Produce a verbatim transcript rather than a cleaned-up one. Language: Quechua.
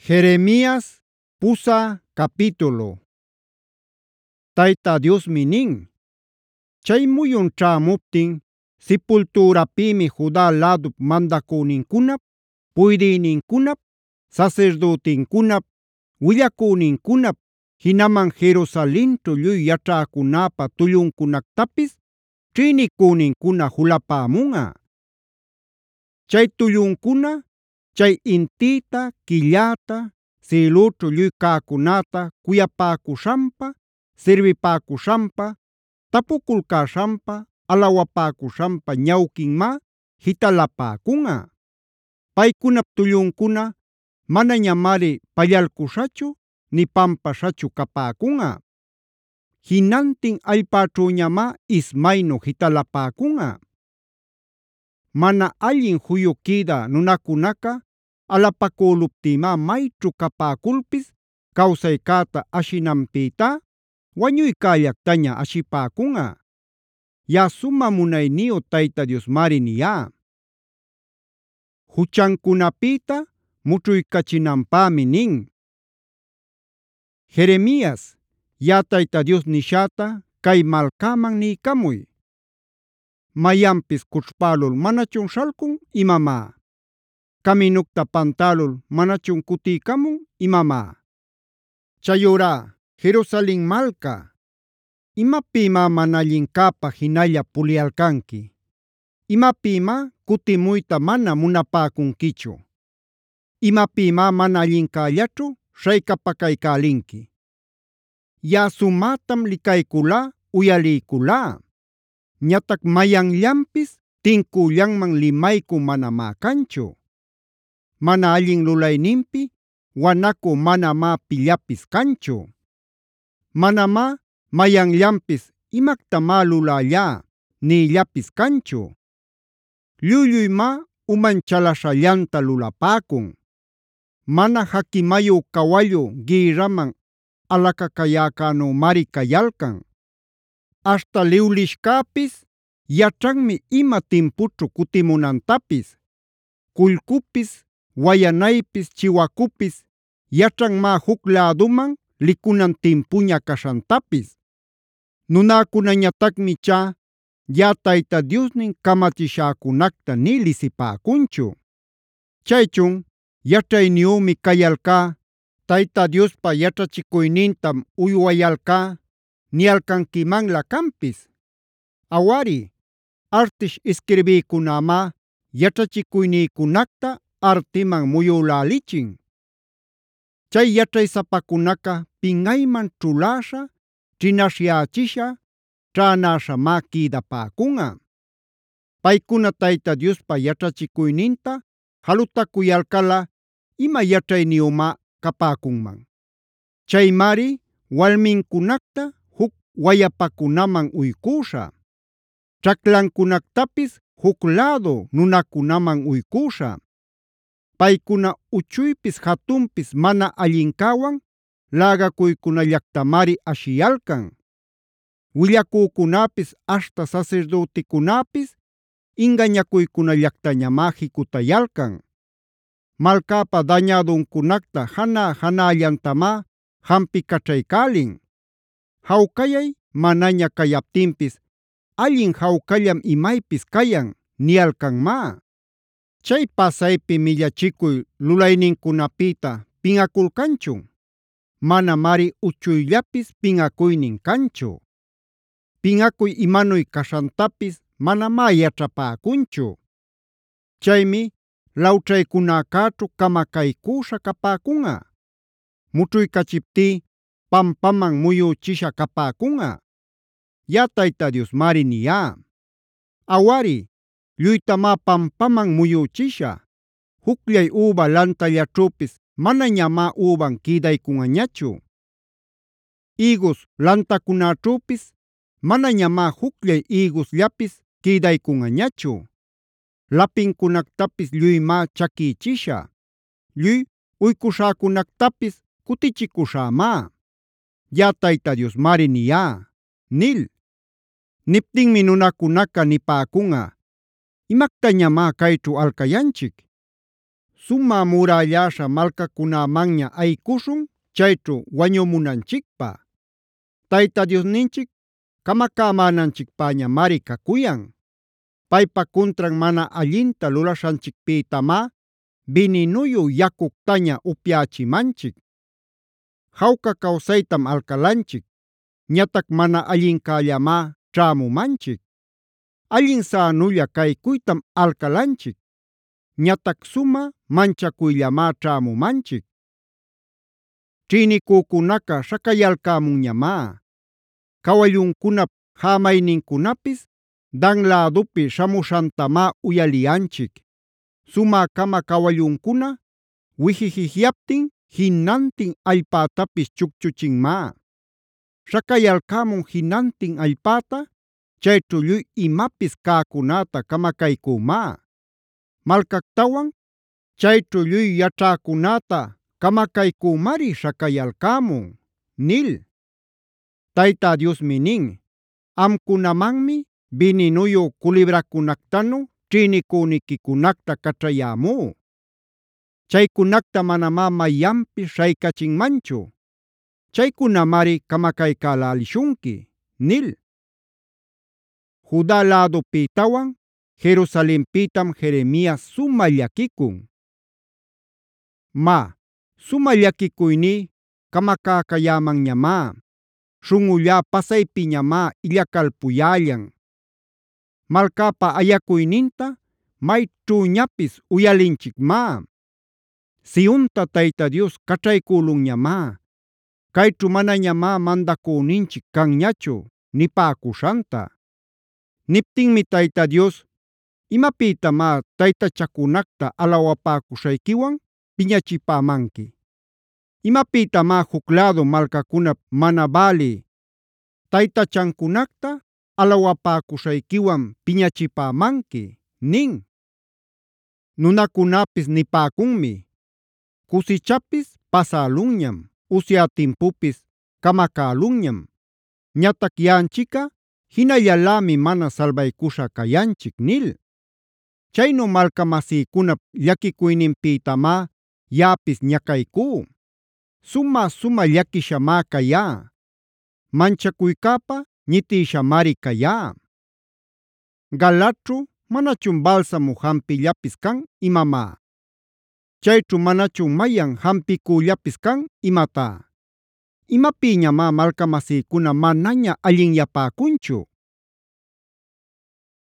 Jeremías pusa capítulo. Tayta Diosmi nin: “Chay muyun ćhämuptin sipulturapïmi Juda lädup mandacünincunap, puydïnincunap, sasirdütincunap, willacünincunap, jinaman Jerusalenćhu lluy yaćhäcunäpa tulluncunactapis ćhïnicünincuna julapämunꞌa. Chay tulluncuna chay intïta, quillata, sïlućhu lluy cäcunäta kuyapäcuśhanpa, sirbipäcuśhanpa, tapuculcäśhanpa, alawapäcuśhanpa ñawquinmá jitalapäcunꞌa. Paycunap tulluncuna manañamari pallalcuśhachu nï pampaśhachu capäcunꞌa. Jinantin allpäćhüñamá ismaynu jitalapäcunꞌa. Mana allin juyu quïdä nunacunaca alapacüluptïmá mayćhu capäculpis cawsaycäta ashinanpïtá wañuycällactaña ashipäcunꞌa. Yaꞌa sumä munayniyu Tayta Diosmari niyá. Juchancunapïta mućhuycachinanpämi nin: “Jeremías, yaꞌa Tayta Dios nishäta cay malcäman niycamuy. ¿Mayanpis cućhpälul manachun śhalcun imamá? ¿Caminucta pantälul manachun cutiycamun imamá? Chayurá Jerusalen malca, ¿imapïmá mana allincäpa jinalla puliyalcanqui? ¿Imapïmá kutimuyta mana munapäcunquichu? ¿Imapïmá mana allincällaćhu śhaycapacaycälinqui? Yaꞌa sumätam licayculá, uyaliyculá. Ñatac mayanllanpis tincüllanman limaycü manamá canchu. Mana allin lulayninpi wanacü manamá pillapis canchu. Manamá mayanllanpis ‘imactamá lulällá’ niyllapis canchu. Llulluymá uman chalaśhallanta lulapäcun. Mana jaquimayu kawallu gïrraman alacacayäcänümari cayalcan. Aśhta liwlishcäpis yaćhanmi ima timpućhu kutimunantapis. Cullcupis, wayanaypis, chiwacupis yaćhanmá juc läduman licunan timpuña caśhantapis. Nunäcunañatacmi ichá yaꞌa Tayta Diosnin kamachishäcunacta nï lisipäcunchu. Chaychun yaćhayniyümi kayalcá, Tayta Diospa yaćhachicuynintam uywayalcá niyalcanquimanlä canpis. Awari, artish isquirbïcunämá yaćhachicuynïcunacta artiman muyülälichin. Chay yaćhaysapacunaca pinꞌayman ćhuläśha, ćhinaśhyächisha, ćhänäśhamá quïdapäcunꞌa. Paycuna Tayta Diospa yaćhachicuyninta jalutacuyalcalꞌa ¿ima yaćhayniyumá capäcunman? Chaymari walmincunacta juc wayapacunaman uycüśhä. Ćhaclancunactapis juc lädu nunacunaman uycüśhä. Paycuna uchuypis jatunpis mana allincäwan lägacuycunallactamari ashiyalcan. Willacücunäpis aśhta sasirdüticunäpis ingañacuycunallactañamá jicutayalcan. Malcäpa dañaduncunacta janä-janällantamá hampicaćhaycälin. Jawcayay manaña cayaptinpis allin jawcallam imaypis cayan niyalcanmá. Chay pasaypi millachicuy lulaynincunapïta pinꞌaculcanchun. Manamari uchuyllapis pinꞌacuynin canchu. Pinꞌacuy imanuy caśhantapis manamá yaćhapäcunchu. Chaymi lawćhaycunäcäćhu camacaycüśha capäcunꞌa. Mućhuycachiptí pampaman muyüchisha capäcunꞌa. Yaꞌa Tayta Diosmari niyá. Awari, lluytamá pampaman muyüchisha. Jucllay üba lantallaćhüpis manañamá üban quïdaycunꞌañachu. Higos lantacunäćhüpis manañamá jucllay higosllapis quïdaycunꞌañachu. Lapincunactapis lluymá chaquïchisha. Lluy uycuśhäcunactapis cutichicuśhämá. Yaꞌa Tayta Diosmari niyá” nil. Niptinmi nunacunaca nipäcunꞌa: “¿Imactañamá cayćhu alcayanchic? sumä murälläśha malcacunämanña ayikuśhun chayćhu wañumunanchikpä. Tayta Diosninchic camacämänanchikpäñamari cacuyan. Paypa cuntran mana allinta lulaśhanchikpïtamá bininuyu yacuctaña upyächimanchic. Jawca cawsaytam alcalanchic, ñatac mana allincällamá ćhämumanchic. Allin sänulla caycuytam alcalanchic, ñatac sumä manchacuyllamá ćhämumanchic. Ćhïnicücunaca śhacayalcämunñamá. Kawalluncunap jämaynincunapis Dan lädupi śhamuśhantamá uyaliyanchic. Sumä-cama kawalluncuna wijijijiaptin jinantin allpätapis chukchuchinmá. Śhacayalcämun jinantin allpäta, chayćhu lluy imapis cäcunäta camacaycümá. Malcactawan chayćhu lluy yaćhäcunäta camacaycümari śhacayalcämun” nil. Tayta Diosmi nin: “Amcunamanmi bininuyu culibracunactanu ćhïnicüniquicunacta caćhayämú. Chaycunacta manamá mayanpis śhaycachinmanchu. Chaycunamari camacaycälälishunqui” nil. Juda lädupïtawan Jerusalenpïtam Jeremias sumä llaquicun. Má, sumä llaquicuyní camacäcayämanñamá. Śhunꞌullá pasaypiñamá illacalpuyällan. Malcäpa ayacuyninta mayćhüñapis uyalinchikmá. Sionta Tayta Dios caćhaycülunñamá. Kayćhu manañamá mandacüninchic canñachu nipäcuśhanta. Niptinmi Tayta Dios: “¿Imapïtamá taytachacunacta alawapäcuśhayquiwan piñachipämanqui? ¿Imapïtamá juc lädu malcacunap mana bälï taytachancunacta alawapäcuśhayquiwan piñachipämanqui?” nin. Nunacunäpis nipäcunmi: “Cusichapis pasälunñam, usya timpupis camacälunñam. Ñatac yaꞌanchicꞌa jinallalämi mana salbaycuśha cayanchic” nil. Chaynu malcamasïcunap llaquicuyninpïtamá yaꞌapis ñacaycú. Sumä-sumä llaquishamá cayá. Manchacuycäpa ñitïshamari cayá. ¿Galaadćhu manachun balsamo jampillapis can imamá? Chayćhu manachun mayan jampicüllapis can imatá? ¿Imapïñamá malcamasïcuna manaña allinyapäcunchu?